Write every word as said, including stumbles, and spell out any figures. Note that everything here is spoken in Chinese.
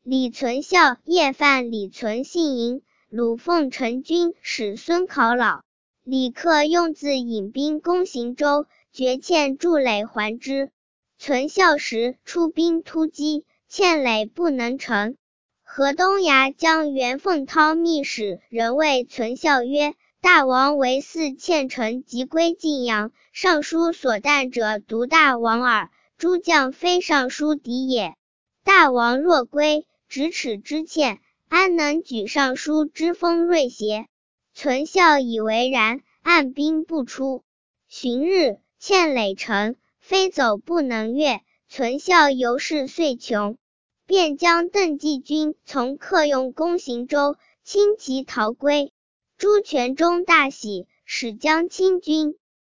李存孝夜犯李存信营，鲁奉陈军使孙考老。李克用自引兵攻行州，决欠筑垒还之。存孝时出兵突击，欠垒不能成。河东衙将袁凤涛密使人谓存孝曰：大王为嗣欠臣即归晋阳，尚书所惮者独大王耳，诸将非尚书敌也。大王若归，咫尺之欠，安能举尚书之锋锐邪？存孝以为然，按兵不出。旬日，欠垒成，非走不能越。存孝由是遂穷，便将邓继军从克用攻行州，轻骑逃归。朱全忠大喜，使将亲军。